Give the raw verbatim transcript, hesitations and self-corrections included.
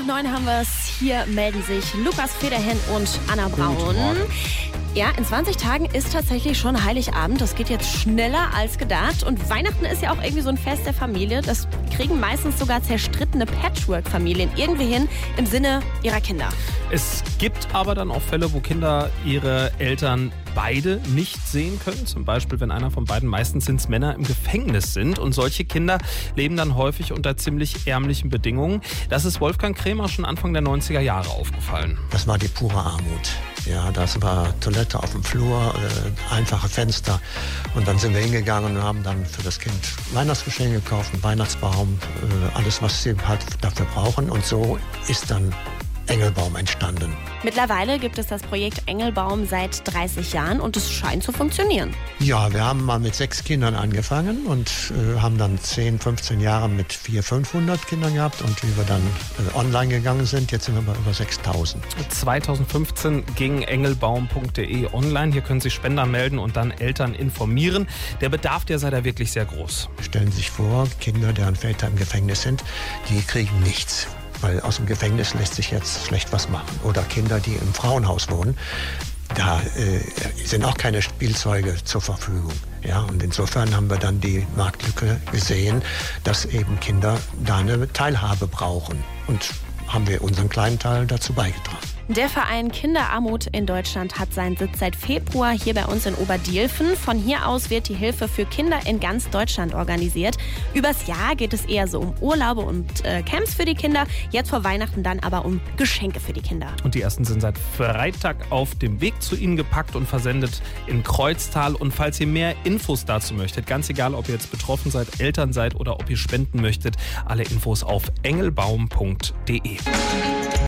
nach neun haben wir es. Hier melden sich Lukas Federhen und Anna Braun. Ja, in zwanzig Tagen ist tatsächlich schon Heiligabend. Das geht jetzt schneller als gedacht. Und Weihnachten ist ja auch irgendwie so ein Fest der Familie. Das kriegen meistens sogar zerstrittene Patchwork-Familien irgendwie hin im Sinne ihrer Kinder. Es gibt aber dann auch Fälle, wo Kinder ihre Eltern beide nicht sehen können. Zum Beispiel, wenn einer von beiden, meistens sind es Männer, im Gefängnis sind. Und solche Kinder leben dann häufig unter ziemlich ärmlichen Bedingungen. Das ist Wolfgang Krämer schon Anfang der neunziger Jahre aufgefallen. Das war die pure Armut. Ja, das war Toilette auf dem Flur, äh, einfache Fenster. Und dann sind wir hingegangen und haben dann für das Kind Weihnachtsgeschenke gekauft, einen Weihnachtsbaum, äh, alles, was sie halt dafür brauchen. Und so ist dann Engelbaum entstanden. Mittlerweile gibt es das Projekt Engelbaum seit dreißig Jahren und es scheint zu funktionieren. Ja, wir haben mal mit sechs Kindern angefangen und äh, haben dann zehn, fünfzehn Jahre mit vierhundert, fünfhundert Kindern gehabt. Und wie wir dann äh, online gegangen sind, jetzt sind wir bei über sechstausend. zweitausendfünfzehn ging engelbaum punkt de online. Hier können Sie Spender melden und dann Eltern informieren. Der Bedarf, der sei da wirklich sehr groß. Stellen Sie sich vor, Kinder, deren Väter im Gefängnis sind, die kriegen nichts. Weil aus dem Gefängnis lässt sich jetzt schlecht was machen. Oder Kinder, die im Frauenhaus wohnen, da äh, sind auch keine Spielzeuge zur Verfügung. Ja, und insofern haben wir dann die Marktlücke gesehen, dass eben Kinder da eine Teilhabe brauchen. Und haben wir unseren kleinen Teil dazu beigetragen. Der Verein Kinderarmut in Deutschland hat seinen Sitz seit Februar hier bei uns in Oberdielfen. Von hier aus wird die Hilfe für Kinder in ganz Deutschland organisiert. Übers Jahr geht es eher so um Urlaube und äh, Camps für die Kinder. Jetzt vor Weihnachten dann aber um Geschenke für die Kinder. Und die ersten sind seit Freitag auf dem Weg zu Ihnen gepackt und versendet in Kreuztal. Und falls ihr mehr Infos dazu möchtet, ganz egal, ob ihr jetzt betroffen seid, Eltern seid oder ob ihr spenden möchtet, alle Infos auf engelbaum punkt de.